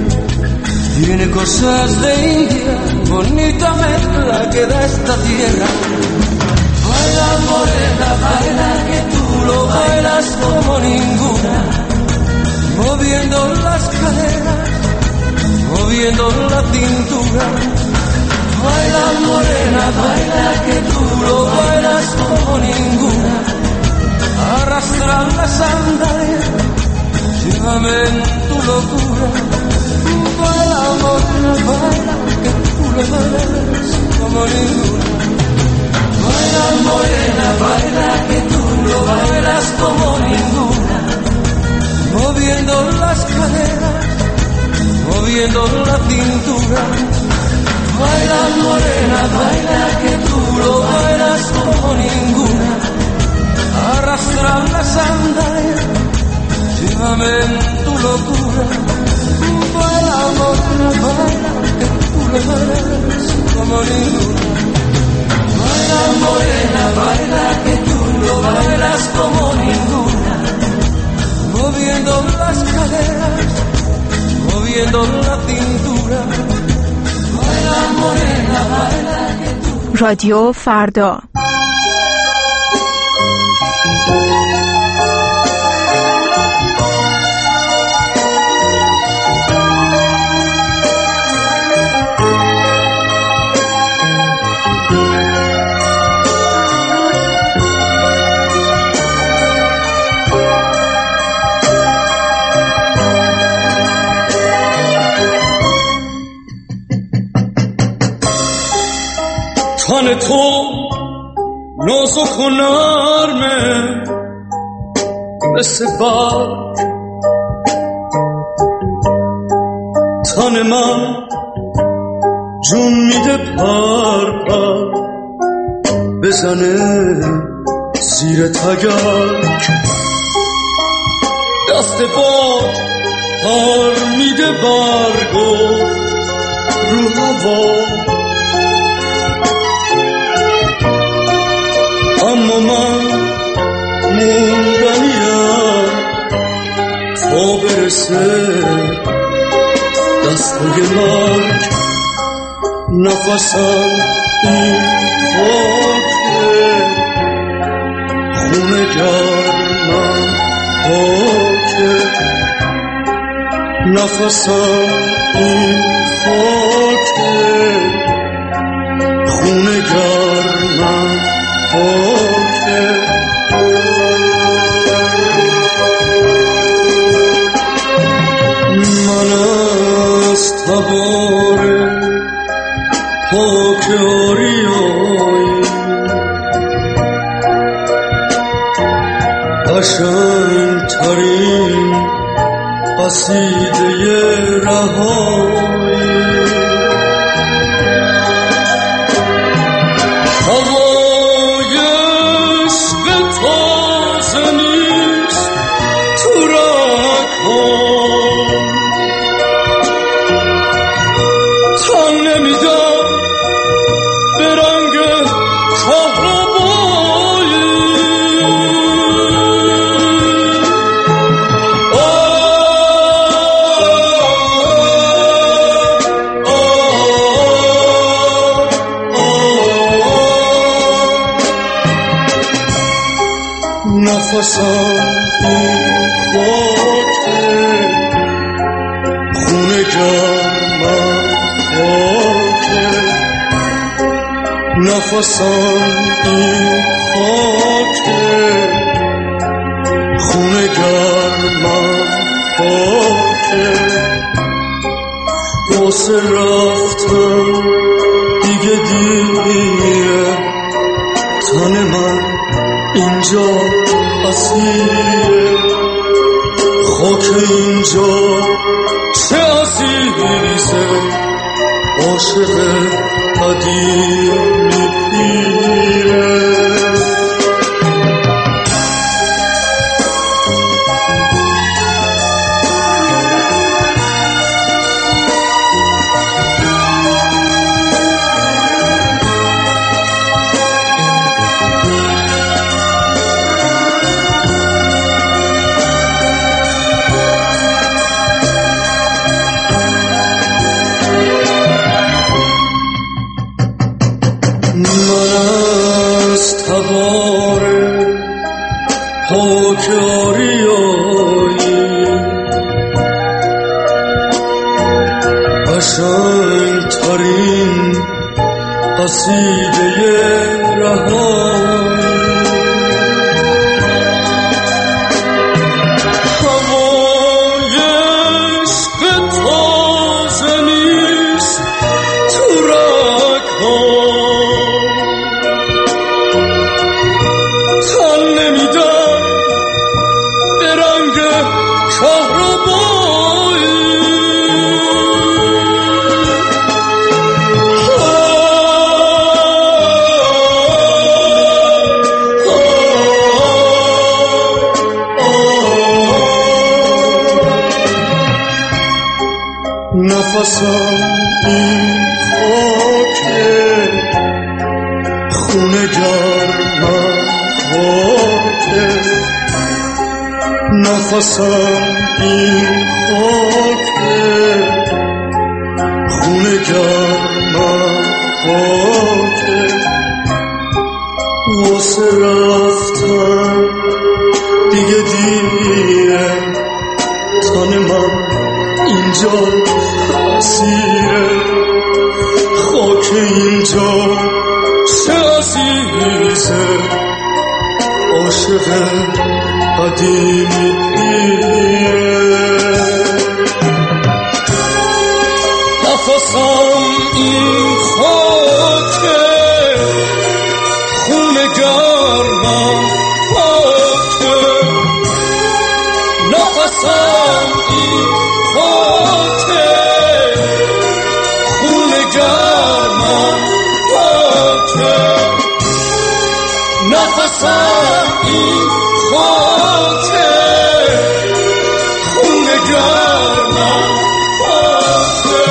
Tiene cosas de India, bonita mezcla que da esta tierra. Baila morena, baila que tú lo bailas como ninguna. Moviendo las caderas, moviendo la cintura. Baila morena, baila que tú lo bailas como ninguna. Arrastra la sandalia, llévame en tu locura. Baila morena, baila que tú lo bailas como ninguna. Baila morena, baila que tú lo bailas como ninguna. Moviendo las caderas, moviendo la cintura. Baila morena, baila que tú lo bailas como ninguna. Arrastra la sandalia, llévame en tu locura. Baila morena, baila que tú lo bailas como ninguna. Baila morena, baila que رادیو فردا. تن تو نازک و نرمه مثل برگ، تن من جون میده پر پر بزنه زیر تگرگ، دست باد پر میده برگو رو هوا، اما من موندنیم تا برسه دستای مرگ، نفسم این خاکه، خونه گرمم خاکه، نفسم این خاکه، خونه گرمم خاکه. من از تبار پاک آریایی قشنگ ترین قصیده رهایی، هوای عشق تازه نیست تو رگ‌هام، تن نمیدم به رنگ کهربایی، نفسم این خاکه، خونه گرمم خاکه، نفسم این خاکه، خونه گرمم خاکه. واسه رفتم دیگه دیره، تن من اینجا اسیره، خاک اینجا چه عزیزه، عاشق قدیمی پیره. قصیده رهایی، هوای عشق تازه نیست تو رگ‌هام، تن نمیدم به رنگ کهربایی، نفسم این خاکه، خونه گرمم خاکه، نفسم این خاکه، خونه گرمم خاکه. عاشق قدیمیه. نفسم این خاکه، خون گرمم پاکه. نفسم این خاکه، خون گرمم پاکه. نفسم این خاکه، خون گرمم پاکه.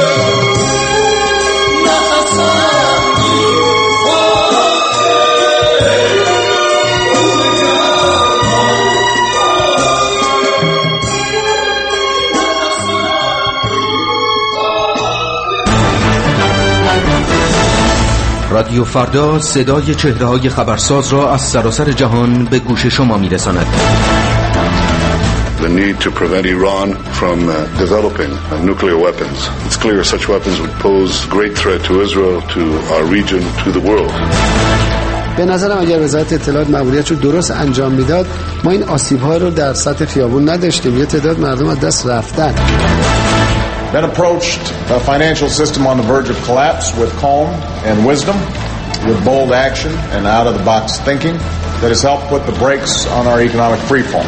نفسم این خاکه، خون گرمم رادیو فردا صدای چهره‌های خبرساز را از سراسر جهان به گوش شما می‌رساند. The need to prevent Iran from developing nuclear weapons. It's clear such weapons would pose great threat to Israel, to our region, to the world. به نظرم اگر وزارت اطلاعات مأموریتش رو درست انجام میداد ما این آسیب‌ها رو در سطح خیابون نداشتیم. یه تعداد مردم از دست رفتن. Then approached a financial system on the verge of collapse with calm and wisdom, with bold action and out-of-the-box thinking that has helped put the brakes on our economic freefall.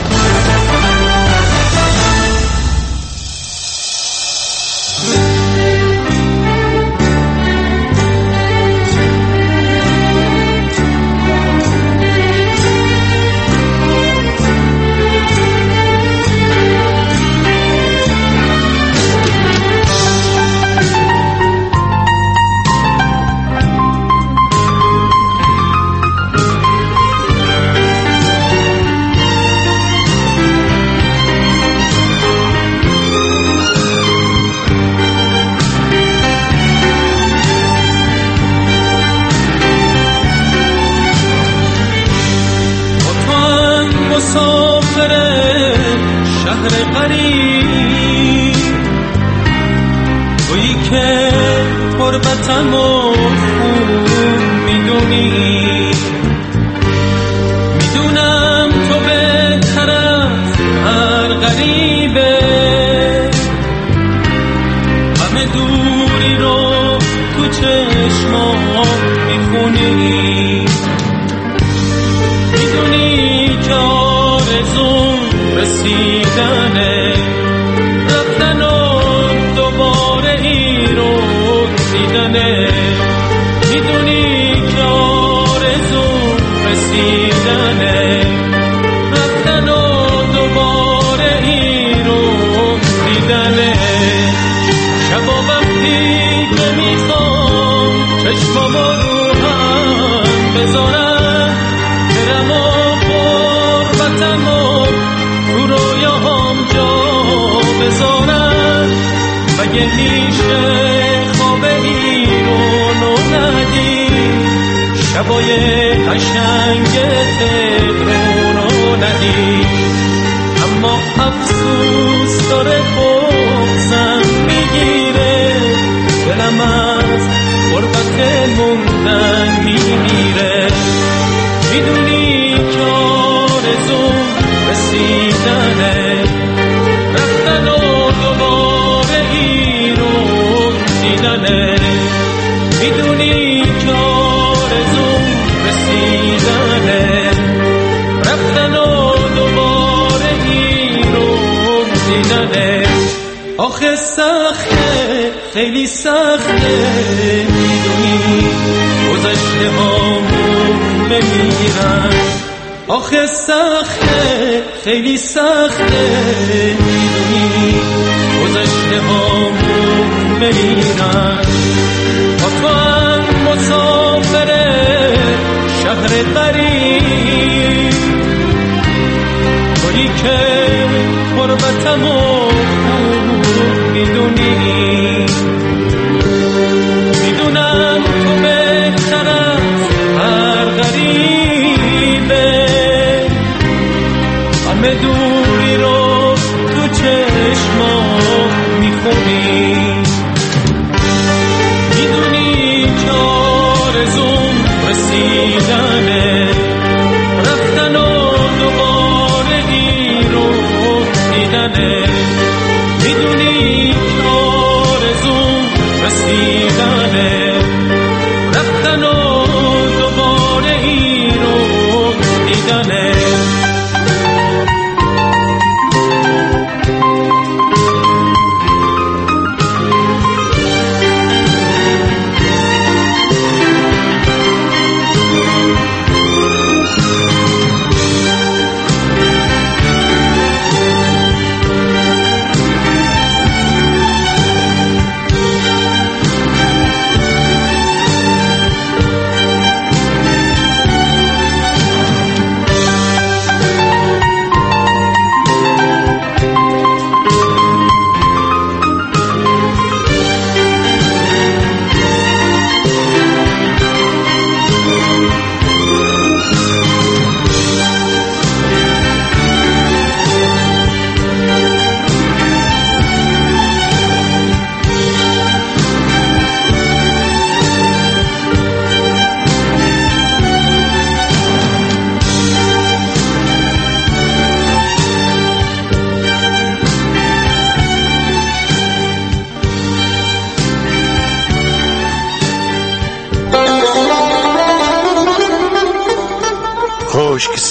تربتم و خوب میدونی، میدونم تو بهتر از هر غریبه، همه دوری رو تو چشمام میخونی، میدونی که آرزون رسیدنه، رفتن و دوباره ای رو دیدنه، میدونی که آرزون رسیدنه، رفتن و دوباره ای رو دیدنه. شبا وقتی که میخوام چشمامو رو هم بذارم، برم و غربتم و تو رویاهام جا بذارم، مگه میشه خواب ایرون ندی، شبای قشنگ تهرون رو ندی، اما افسوس داره بغضم میگیره، دلم از غربت موندن میمیره، میدونی که آرزوم رسیدنه، رفتن و دوباره ایرون دیدنه، میدونی که آرزوم رسیدنه، رفتن و دوباره ایرون دیدنه. آخه سخته، خیلی سخته، میدونی گذشته هامون بمیرن، آخه سخته، خیلی سخته، میدونی گذشته هامون بمیرن. با تو هم مسافر شهر غریب، تویی که غربتم و خوب میدونی، میدونم تو بهتر از هر غریبه، همه دوری رو تو چشمام میخونی، میدونی که آرزوم رسیدنه، رفتن و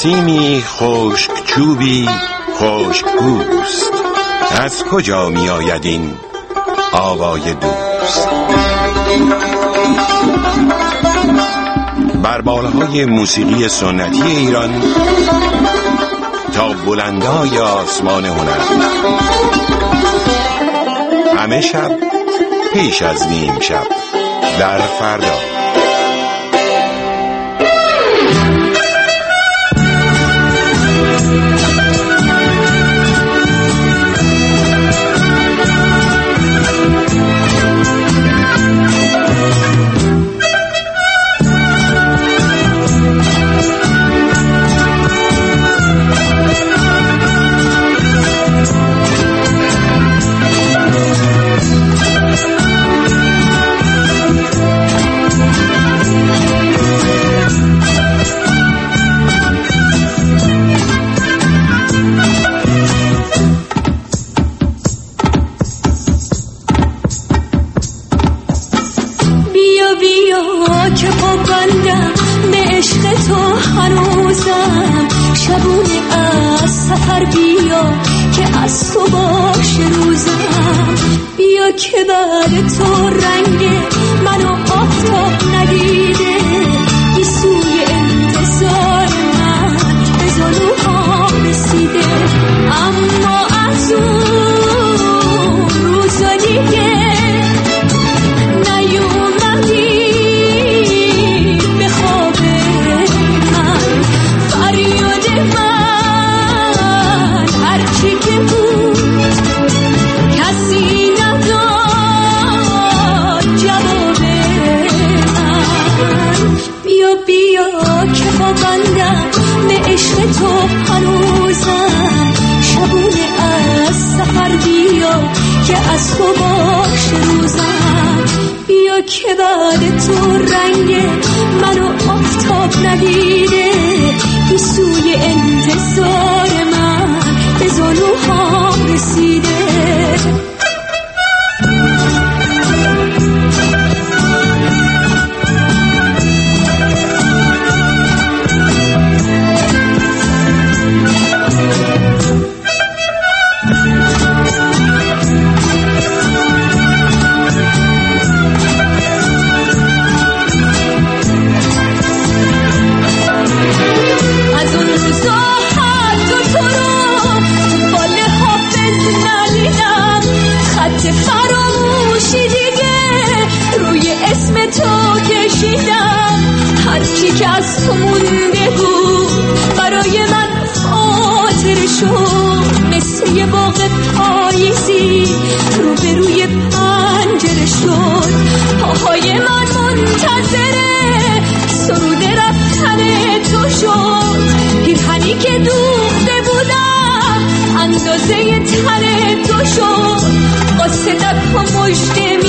نسیمی خشک چوبی خشک پوست، از کجا می آید این آوای دوست؟ بر بالهای موسیقی سنتی ایران تا بلندای آسمان هنر، همه شب پیش از نیم شب در فردا. اندازه تن تو شد، قصه دک و مجده